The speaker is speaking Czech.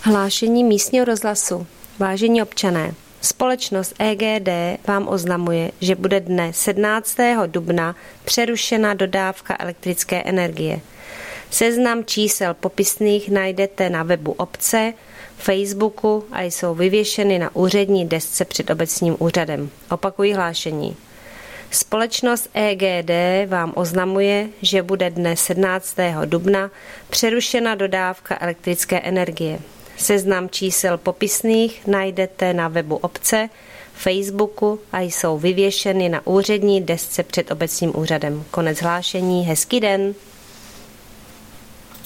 Hlášení místního rozhlasu. Vážení občané, společnost EGD vám oznamuje, že bude dne 17. dubna přerušena dodávka elektrické energie. Seznam čísel popisných najdete na webu obce, Facebooku a jsou vyvěšeny na úřední desce před obecním úřadem. Opakuji hlášení. Společnost EGD vám oznamuje, že bude dne 17. dubna přerušena dodávka elektrické energie. Seznam čísel popisných najdete na webu obce, Facebooku a jsou vyvěšeny na úřední desce před obecním úřadem. Konec hlášení, hezký den.